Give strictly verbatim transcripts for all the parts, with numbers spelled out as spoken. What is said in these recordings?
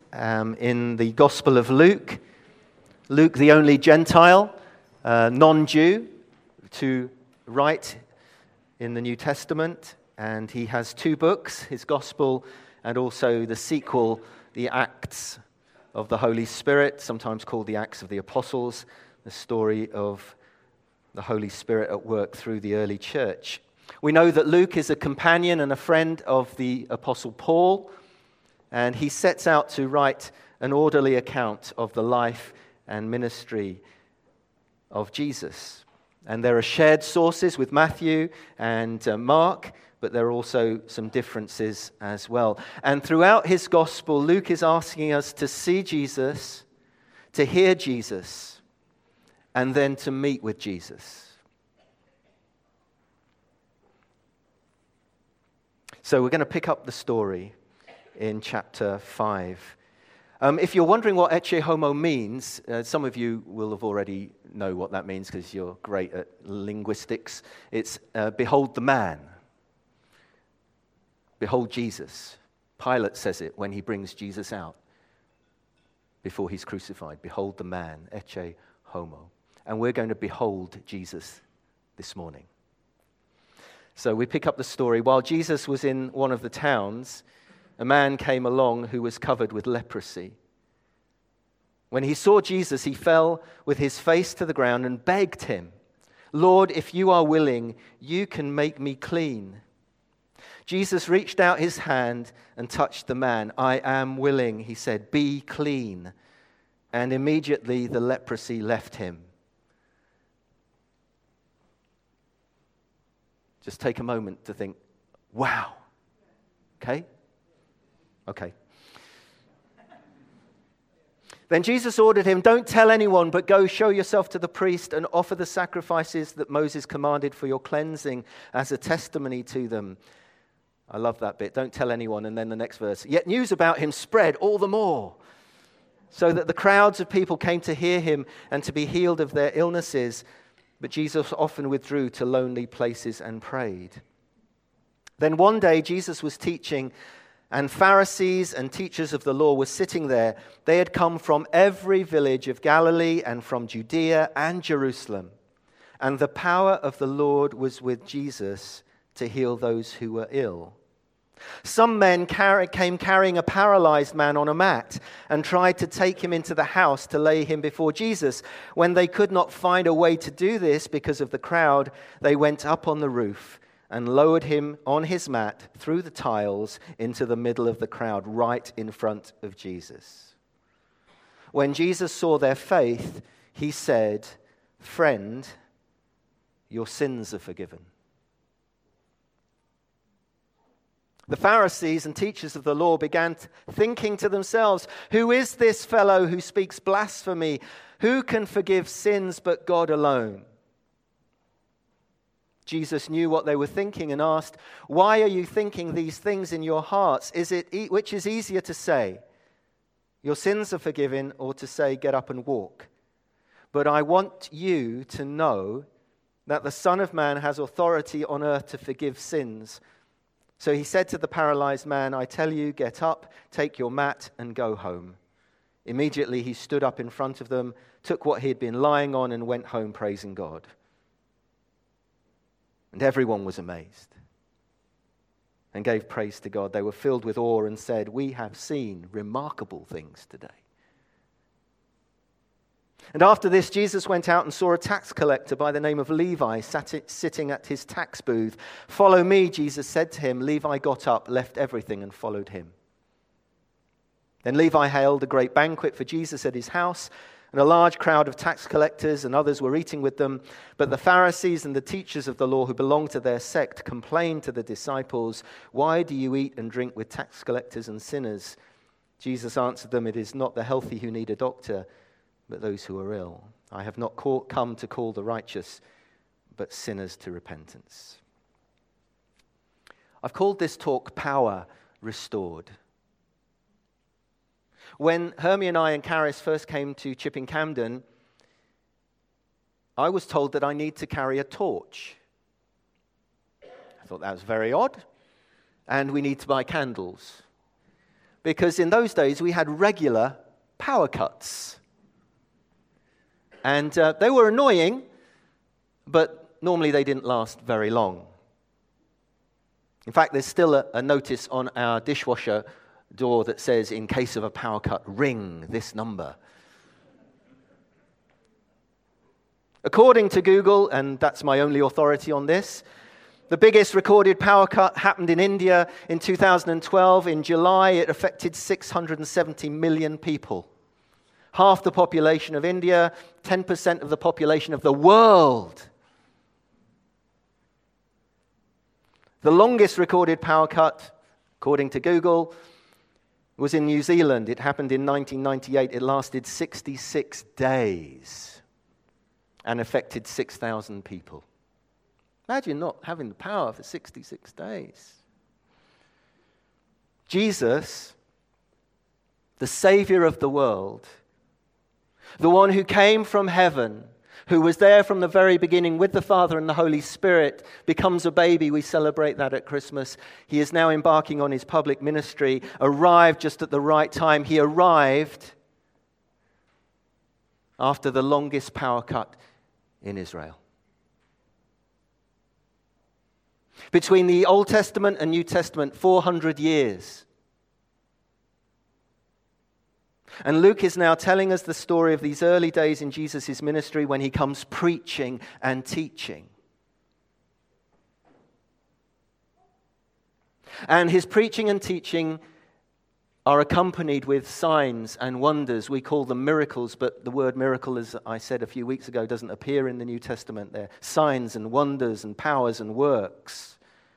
um, in the Gospel of Luke. Luke, the only Gentile, uh, non-Jew, to write in the New Testament. And he has two books, his Gospel and also the sequel, the Acts of the Holy Spirit, sometimes called the Acts of the Apostles, the story of the Holy Spirit at work through the early church. We know that Luke is a companion and a friend of the Apostle Paul, and he sets out to write an orderly account of the life and ministry of Jesus. And there are shared sources with Matthew and uh, Mark, but there are also some differences as well. And throughout his gospel, Luke is asking us to see Jesus, to hear Jesus, and then to meet with Jesus. So we're going to pick up the story in chapter five. Um, if you're wondering what ecce homo means, uh, some of you will have already know what that means because you're great at linguistics. It's uh, behold the man. Behold Jesus. Pilate says it when he brings Jesus out before he's crucified. Behold the man, ecce homo. And we're going to behold Jesus this morning. So we pick up the story. While Jesus was in one of the towns, a man came along who was covered with leprosy. When he saw Jesus, he fell with his face to the ground and begged him, "Lord, if you are willing, you can make me clean." Jesus reached out his hand and touched the man. "I am willing," he said, "be clean." And immediately the leprosy left him. Just take a moment to think, wow. Okay? Okay. Then Jesus ordered him, "Don't tell anyone, but go show yourself to the priest and offer the sacrifices that Moses commanded for your cleansing as a testimony to them." I love that bit. Don't tell anyone. And then the next verse. "Yet news about him spread all the more, so that the crowds of people came to hear him and to be healed of their illnesses. But Jesus often withdrew to lonely places and prayed." Then one day Jesus was teaching, and Pharisees and teachers of the law were sitting there. They had come from every village of Galilee and from Judea and Jerusalem. And the power of the Lord was with Jesus to heal those who were ill. Some men came carrying a paralyzed man on a mat and tried to take him into the house to lay him before Jesus. When they could not find a way to do this because of the crowd, they went up on the roof and lowered him on his mat through the tiles into the middle of the crowd, right in front of Jesus. When Jesus saw their faith, he said, "Friend, your sins are forgiven." The Pharisees and teachers of the law began thinking to themselves, "Who is this fellow who speaks blasphemy? Who can forgive sins but God alone?" Jesus knew what they were thinking and asked, "Why are you thinking these things in your hearts? Is it e- which is easier to say, 'Your sins are forgiven,' or to say, 'Get up and walk'? But I want you to know that the Son of Man has authority on earth to forgive sins." So he said to the paralyzed man, "I tell you, get up, take your mat, and go home." Immediately he stood up in front of them, took what he had been lying on, and went home praising God. And everyone was amazed and gave praise to God. They were filled with awe and said, "We have seen remarkable things today." And after this, Jesus went out and saw a tax collector by the name of Levi sat sitting at his tax booth. "Follow me," Jesus said to him. Levi got up, left everything, and followed him. Then Levi held a great banquet for Jesus at his house, and a large crowd of tax collectors and others were eating with them. But the Pharisees and the teachers of the law who belonged to their sect complained to the disciples, "Why do you eat and drink with tax collectors and sinners?" Jesus answered them, "It is not the healthy who need a doctor, but those who are ill. I have not call, come to call the righteous, but sinners to repentance." I've called this talk Power Restored. When Hermie and I and Caris first came to Chipping Camden, I was told that I need to carry a torch. I thought that was very odd, and we need to buy candles. because in those days we had regular power cuts. And uh, they were annoying, but normally they didn't last very long. In fact, there's still a, a notice on our dishwasher door that says, in case of a power cut, ring this number. According to Google, and that's my only authority on this, the biggest recorded power cut happened in India in two thousand twelve. In July, it affected six hundred seventy million people. Half the population of India, ten percent of the population of the world. The longest recorded power cut, according to Google, was in New Zealand. It happened in nineteen ninety-eight. It lasted sixty-six days and affected six thousand people. Imagine not having the power for sixty-six days. Jesus, the Savior of the world, the one who came from heaven, who was there from the very beginning with the Father and the Holy Spirit, becomes a baby. We celebrate that at Christmas. He is now embarking on his public ministry, arrived just at the right time. He arrived after the longest power cut in Israel. Between the Old Testament and New Testament, four hundred years. And Luke is now telling us the story of these early days in Jesus' ministry when he comes preaching and teaching. And his preaching and teaching are accompanied with signs and wonders. We call them miracles, but the word miracle, as I said a few weeks ago, doesn't appear in the New Testament. They're signs and wonders and powers and works.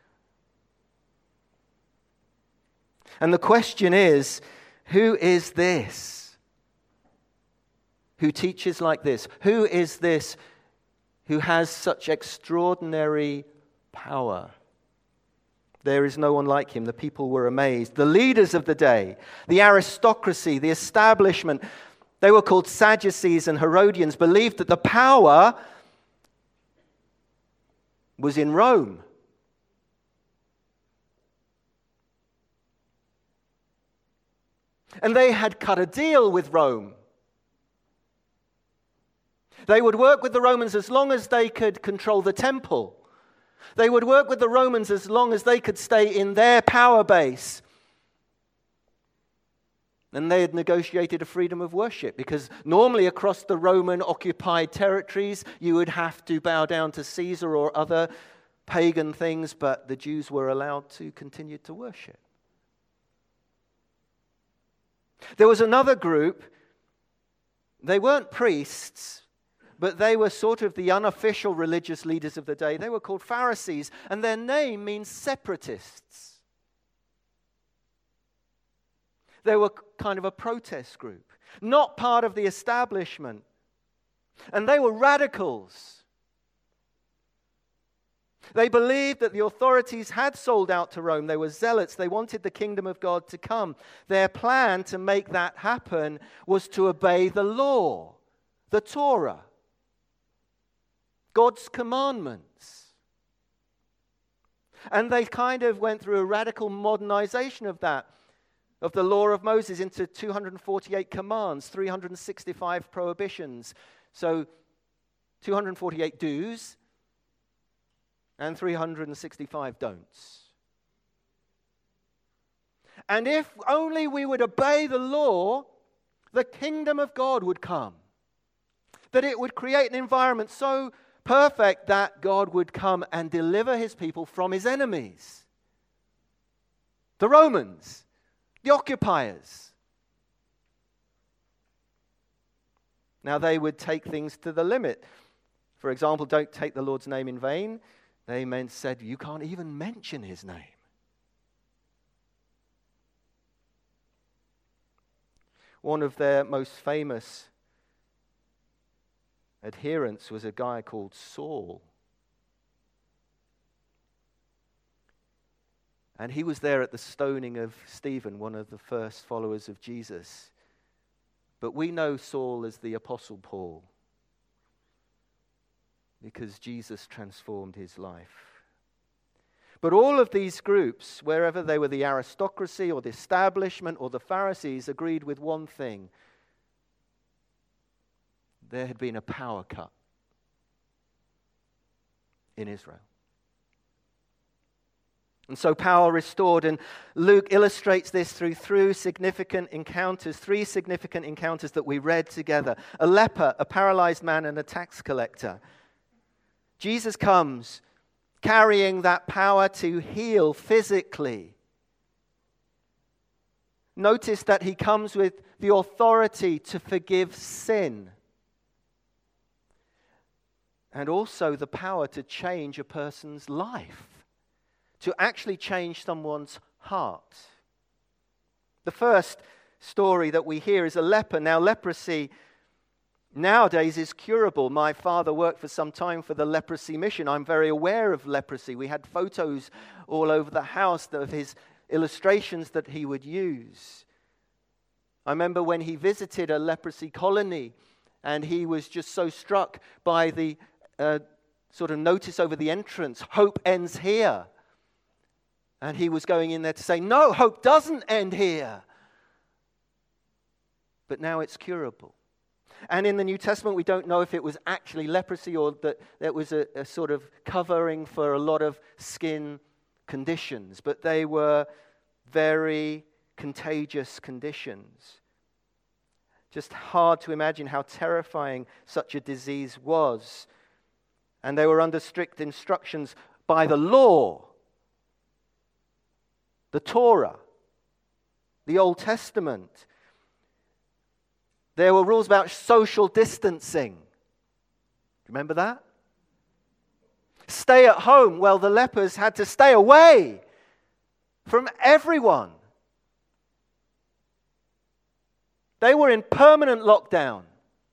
And the question is, who is this who teaches like this? Who is this who has such extraordinary power? There is no one like him. The people were amazed. The leaders of the day, the aristocracy, the establishment, they were called Sadducees and Herodians, believed that the power was in Rome. And they had cut a deal with Rome. They would work with the Romans as long as they could control the temple. They would work with the Romans as long as they could stay in their power base. And they had negotiated a freedom of worship, because normally across the Roman-occupied territories, you would have to bow down to Caesar or other pagan things, but the Jews were allowed to continue to worship. There was another group. They weren't priests, but they were sort of the unofficial religious leaders of the day. They were called Pharisees, and their name means separatists. They were kind of a protest group, not part of the establishment. And they were radicals. They believed that the authorities had sold out to Rome. They were zealots. They wanted the kingdom of God to come. Their plan to make that happen was to obey the law, the Torah, God's commandments. And they kind of went through a radical modernization of that, of the law of Moses, into two hundred forty-eight commands, three hundred sixty-five prohibitions. So two hundred forty-eight do's and three hundred sixty-five don'ts. And if only we would obey the law, the kingdom of God would come. That it would create an environment so perfect that God would come and deliver his people from his enemies. The Romans, the occupiers. Now they would take things to the limit. For example, don't take the Lord's name in vain. They meant said, you can't even mention his name. One of their most famous adherents was a guy called Saul. And he was there at the stoning of Stephen, one of the first followers of Jesus. But we know Saul as the Apostle Paul, because Jesus transformed his life. But all of these groups, wherever they were the aristocracy or the establishment or the Pharisees, agreed with one thing. There had been a power cut in Israel. And so power restored, and Luke illustrates this through through significant encounters, three significant encounters that we read together. A leper, a paralyzed man, and a tax collector. Jesus comes carrying that power to heal physically. Notice that he comes with the authority to forgive sin. And also the power to change a person's life. To actually change someone's heart. The first story that we hear is a leper. Now, leprosy nowadays is curable. My father worked for some time for the leprosy mission. I'm very aware of leprosy. We had photos all over the house of his illustrations that he would use. I remember when he visited a leprosy colony, and he was just so struck by the uh, sort of notice over the entrance, "Hope ends here." And he was going in there to say, no, hope doesn't end here. But now it's curable. And in the New Testament, we don't know if it was actually leprosy or that it was a, a sort of covering for a lot of skin conditions. But they were very contagious conditions. Just hard to imagine how terrifying such a disease was. And they were under strict instructions by the law. The Torah, the Old Testament. There were rules about social distancing. Remember that? Stay at home. Well, the lepers had to stay away from everyone. They were in permanent lockdown.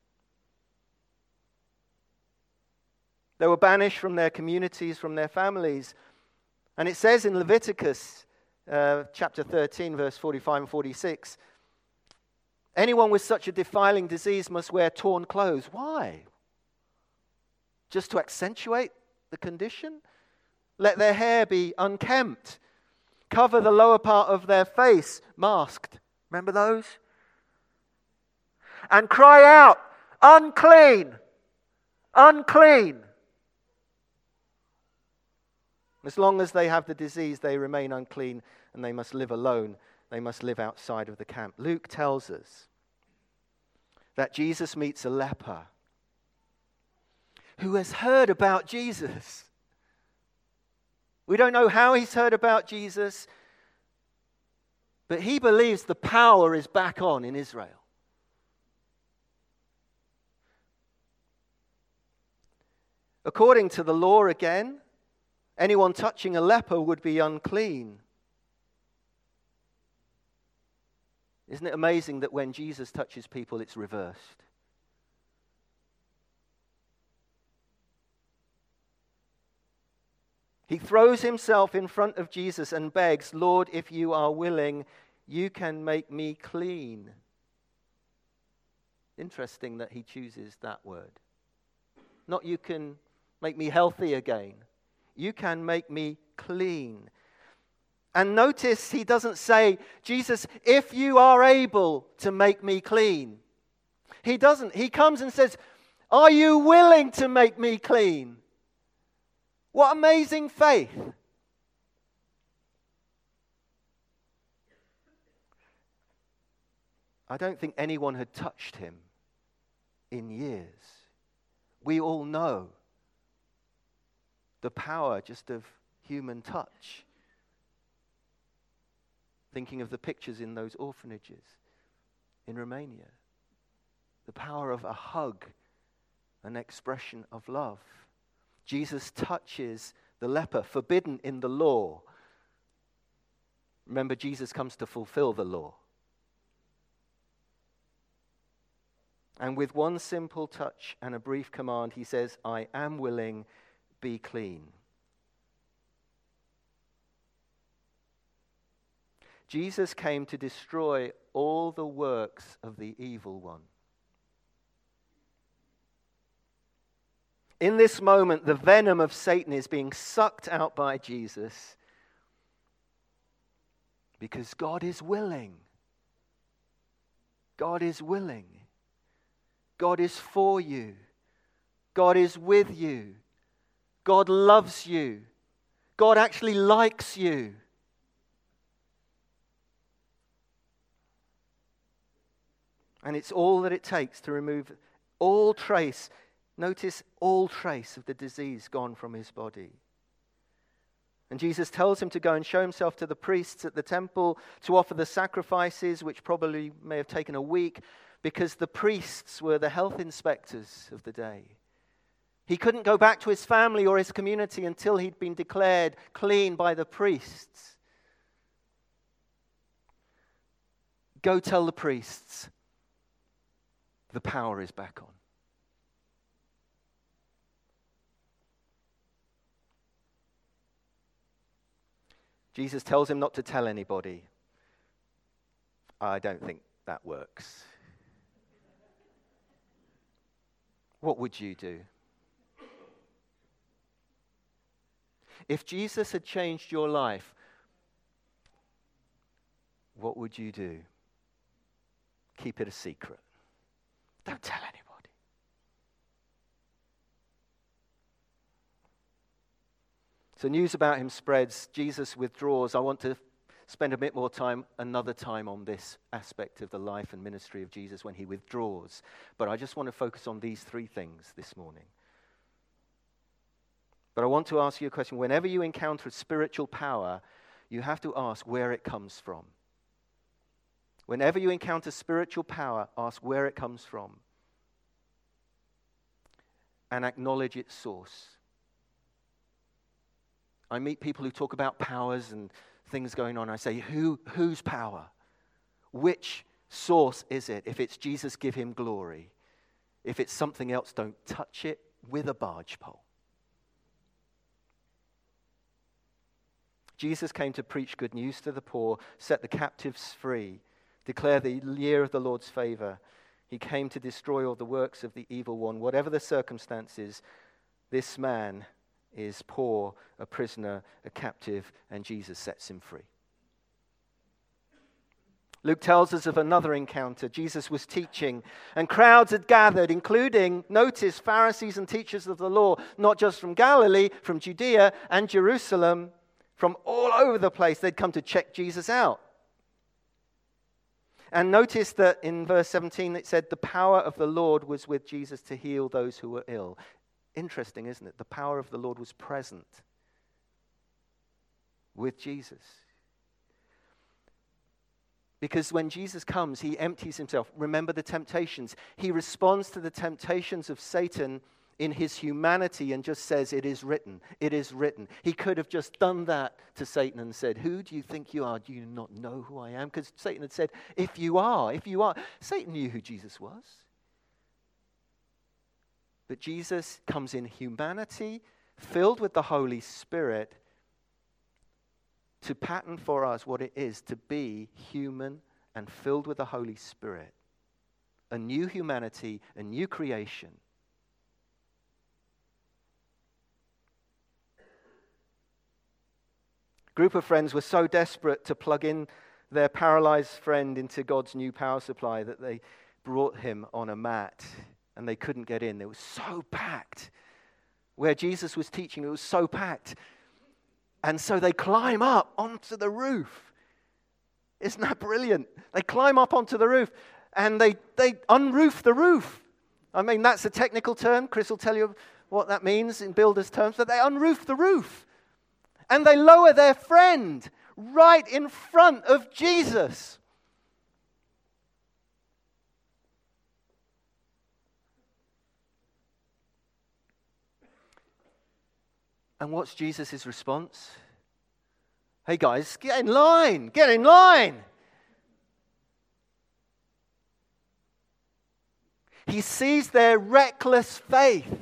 They were banished from their communities, from their families. And it says in Leviticus, Uh, chapter thirteen, verse forty-five and forty-six. Anyone with such a defiling disease must wear torn clothes. Why? Just to accentuate the condition? Let their hair be unkempt. Cover the lower part of their face, masked. Remember those? And cry out, unclean, unclean. As long as they have the disease, they remain unclean and they must live alone. They must live outside of the camp. Luke tells us that Jesus meets a leper who has heard about Jesus. We don't know how he's heard about Jesus, but he believes the power is back on in Israel. According to the law again, anyone touching a leper would be unclean. Isn't it amazing that when Jesus touches people, it's reversed? He throws himself in front of Jesus and begs, Lord, if you are willing, you can make me clean. Interesting that he chooses that word. Not you can make me healthy again. You can make me clean. And notice he doesn't say, Jesus, if you are able to make me clean. He doesn't. He comes and says, are you willing to make me clean? What amazing faith. I don't think anyone had touched him in years. We all know the power just of human touch. Thinking of the pictures in those orphanages in Romania. The power of a hug, an expression of love. Jesus touches the leper, forbidden in the law. Remember, Jesus comes to fulfill the law. And with one simple touch and a brief command, he says, I am willing, be clean. Jesus came to destroy all the works of the evil one. In this moment, the venom of Satan is being sucked out by Jesus because God is willing. God is willing. God is for you. God is with you. God loves you. God actually likes you. And it's all that it takes to remove all trace, notice all trace of the disease gone from his body. And Jesus tells him to go and show himself to the priests at the temple to offer the sacrifices, which probably may have taken a week, because the priests were the health inspectors of the day. He couldn't go back to his family or his community until he'd been declared clean by the priests. Go tell the priests, the power is back on. Jesus tells him not to tell anybody. I don't think that works. What would you do? If Jesus had changed your life, what would you do? Keep it a secret. Don't tell anybody. So news about him spreads. Jesus withdraws. I want to spend a bit more time, another time, on this aspect of the life and ministry of Jesus when he withdraws. But I just want to focus on these three things this morning. But I want to ask you a question. Whenever you encounter spiritual power, you have to ask where it comes from. Whenever you encounter spiritual power, ask where it comes from. And acknowledge its source. I meet people who talk about powers and things going on. I say, who, whose power? Which source is it? If it's Jesus, give him glory. If it's something else, don't touch it with a barge pole. Jesus came to preach good news to the poor, set the captives free, declare the year of the Lord's favor. He came to destroy all the works of the evil one. Whatever the circumstances, this man is poor, a prisoner, a captive, and Jesus sets him free. Luke tells us of another encounter. Jesus was teaching, and crowds had gathered, including, notice, Pharisees and teachers of the law, not just from Galilee, from Judea and Jerusalem, from all over the place. They'd come to check Jesus out. And notice that in verse seventeen it said, the power of the Lord was with Jesus to heal those who were ill. Interesting, isn't it? The power of the Lord was present with Jesus. Because when Jesus comes, he empties himself. Remember the temptations. He responds to the temptations of Satan in his humanity and just says, it is written, it is written. He could have just done that to Satan and said, who do you think you are? Do you not know who I am? Because Satan had said, if you are, if you are. Satan knew who Jesus was. But Jesus comes in humanity, filled with the Holy Spirit, to pattern for us what it is to be human and filled with the Holy Spirit. A new humanity, a new creation. A group of friends were so desperate to plug in their paralyzed friend into God's new power supply that they brought him on a mat. And they couldn't get in. It was so packed. Where Jesus was teaching, it was so packed. And so they climb up onto the roof. Isn't that brilliant? They climb up onto the roof and they, they unroof the roof. I mean, that's a technical term. Chris will tell you what that means in builders' terms. But they unroof the roof. And they lower their friend right in front of Jesus. And what's Jesus' response? Hey guys, get in line, get in line. He sees their reckless faith.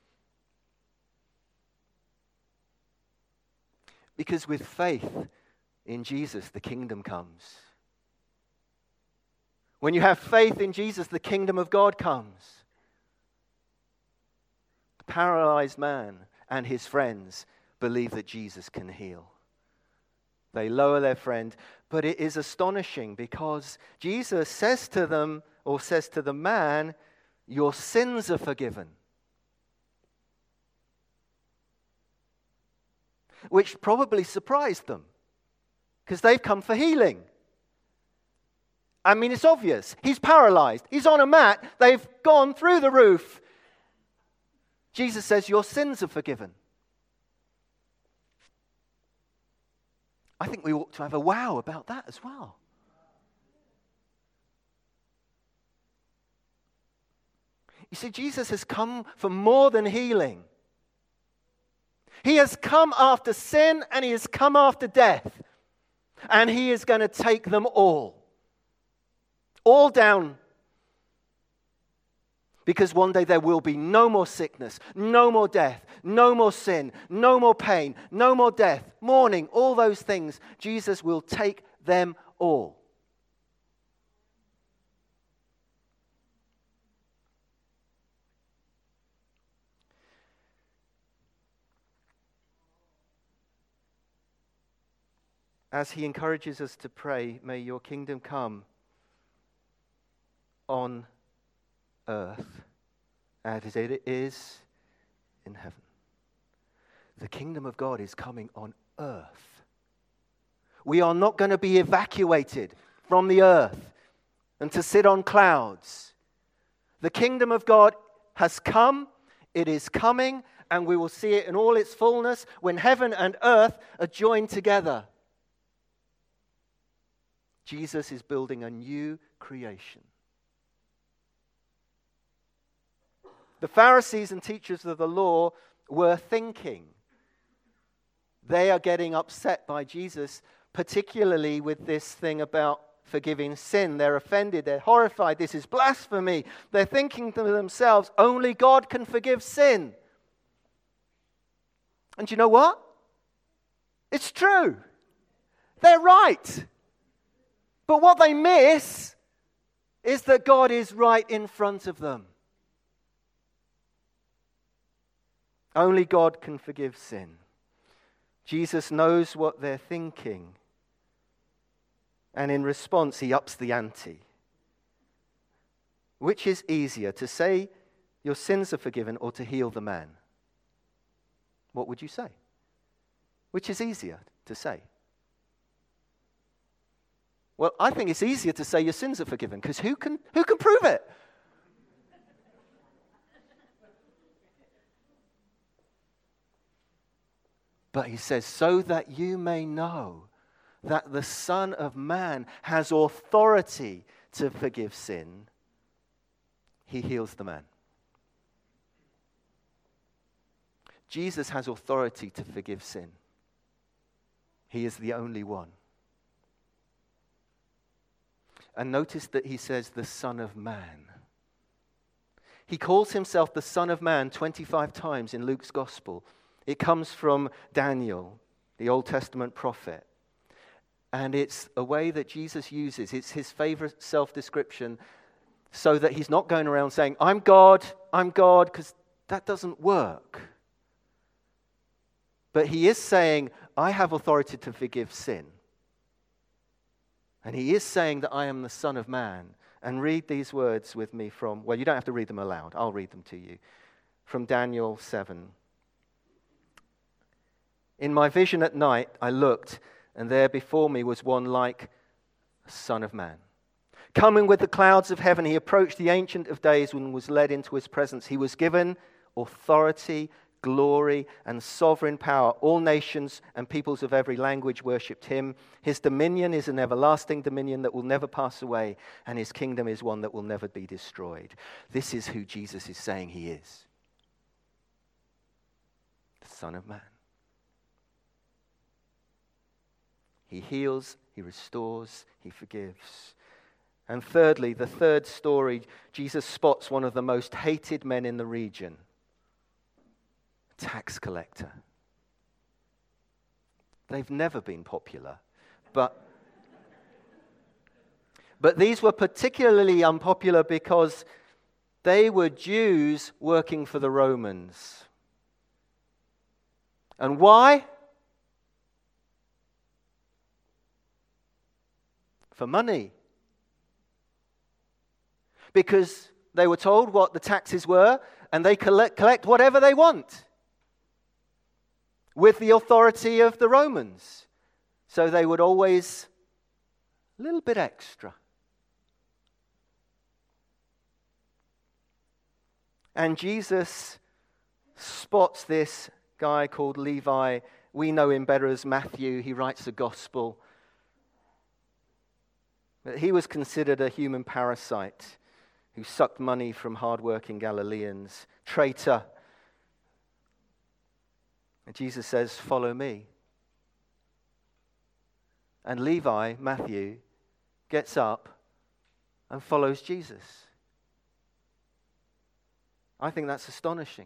Because with faith in Jesus, the kingdom comes. When you have faith in Jesus, the kingdom of God comes. The paralyzed man and his friends believe that Jesus can heal. They lower their friend, but it is astonishing because Jesus says to them, or says to the man, your sins are forgiven. Which probably surprised them because they've come for healing. I mean, it's obvious. He's paralyzed. He's on a mat. They've gone through the roof. Jesus says, your sins are forgiven. I think we ought to have a wow about that as well. You see, Jesus has come for more than healing. He has come after sin and he has come after death. And he is going to take them all. All down. Because one day there will be no more sickness, no more death, no more sin, no more pain, no more death, mourning, all those things. Jesus will take them all. As he encourages us to pray, may your kingdom come on earth as it is in heaven. The kingdom of God is coming on earth. We are not going to be evacuated from the earth and to sit on clouds. The kingdom of God has come, it is coming, and we will see it in all its fullness when heaven and earth are joined together. Jesus is building a new creation. The Pharisees and teachers of the law were thinking. They are getting upset by Jesus, particularly with this thing about forgiving sin. They're offended. They're horrified. This is blasphemy. They're thinking to themselves, only God can forgive sin. And you know what? It's true. They're right. But what they miss is that God is right in front of them. Only God can forgive sin. Jesus knows what they're thinking. And in response, he ups the ante. Which is easier, to say your sins are forgiven or to heal the man? What would you say? Which is easier to say? Well, I think it's easier to say your sins are forgiven, because who can, who can prove it? But he says, so that you may know that the Son of Man has authority to forgive sin, he heals the man. Jesus has authority to forgive sin. He is the only one. And notice that he says the Son of Man. He calls himself the Son of Man twenty-five times in Luke's Gospel. It comes from Daniel, the Old Testament prophet. And it's a way that Jesus uses. It's his favorite self-description, so that he's not going around saying, I'm God, I'm God, because that doesn't work. But he is saying, I have authority to forgive sin. And he is saying that I am the Son of Man. And read these words with me from, well, you don't have to read them aloud. I'll read them to you. From Daniel seven. In my vision at night, I looked, and there before me was one like a Son of Man. Coming with the clouds of heaven, he approached the Ancient of Days and was led into his presence. He was given authority, glory, and sovereign power. All nations and peoples of every language worshipped him. His dominion is an everlasting dominion that will never pass away, and his kingdom is one that will never be destroyed. This is who Jesus is saying he is. The Son of Man. He heals, he restores, he forgives. And thirdly, the third story, Jesus spots one of the most hated men in the region. A tax collector. They've never been popular, but, but these were particularly unpopular because They were Jews working for the Romans. And why? For money. Because they were told what the taxes were, and they collect, collect whatever they want with the authority of the Romans. So they would always a little bit extra. And Jesus spots this guy called Levi. We know him better as Matthew. He writes the gospel. But he was considered a human parasite who sucked money from hard-working Galileans, traitor. And Jesus says, "Follow me." And Levi, Matthew, gets up and follows Jesus. I think that's astonishing.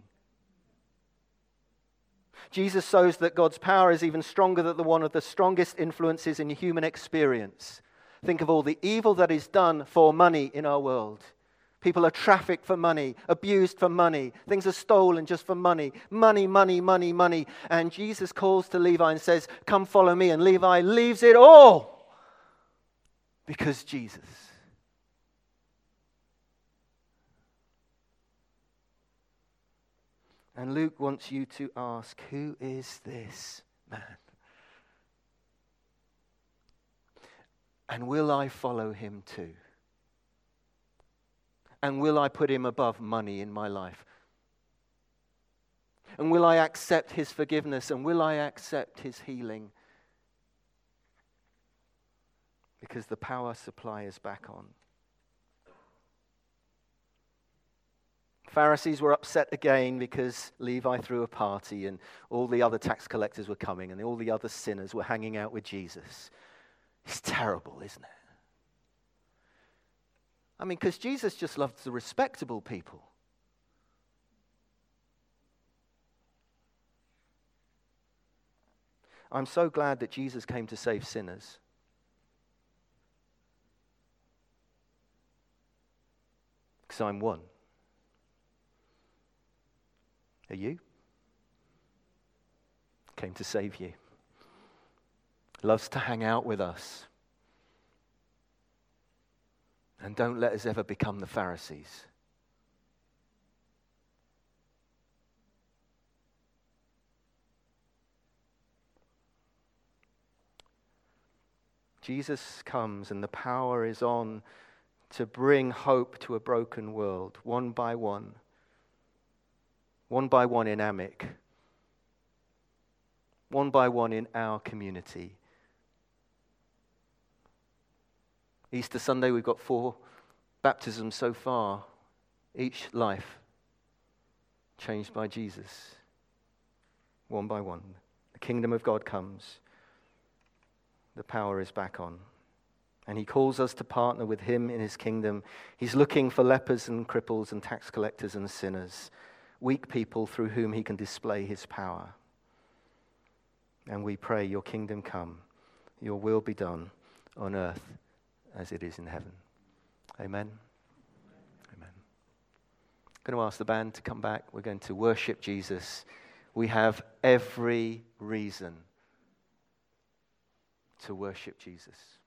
Jesus shows that God's power is even stronger than the one of the strongest influences in human experience. Think of all the evil that is done for money in our world. People are trafficked for money, abused for money. Things are stolen just for money. Money, money, money, money. And Jesus calls to Levi and says, "Come follow me." And Levi leaves it all because Jesus. And Luke wants you to ask, who is this man? And will I follow him too? And will I put him above money in my life? And will I accept his forgiveness? And will I accept his healing? Because the power supply is back on. Pharisees were upset again because Levi threw a party and all the other tax collectors were coming and all the other sinners were hanging out with Jesus. It's terrible, isn't it? I mean, because Jesus just loves the respectable people. I'm so glad that Jesus came to save sinners. Because I'm one. Are you? Came to save you. Loves to hang out with us. And don't let us ever become the Pharisees. Jesus comes and the power is on to bring hope to a broken world, one by one. One by one in Amick. One by one in our community. Easter Sunday, we've got four baptisms so far. Each life changed by Jesus. One by one. The kingdom of God comes. The power is back on. And he calls us to partner with him in his kingdom. He's looking for lepers and cripples and tax collectors and sinners. Weak people through whom he can display his power. And we pray, your kingdom come, your will be done on earth as it is in heaven. Amen. Amen. I'm going to ask the band to come back. We're going to worship Jesus. We have every reason to worship Jesus.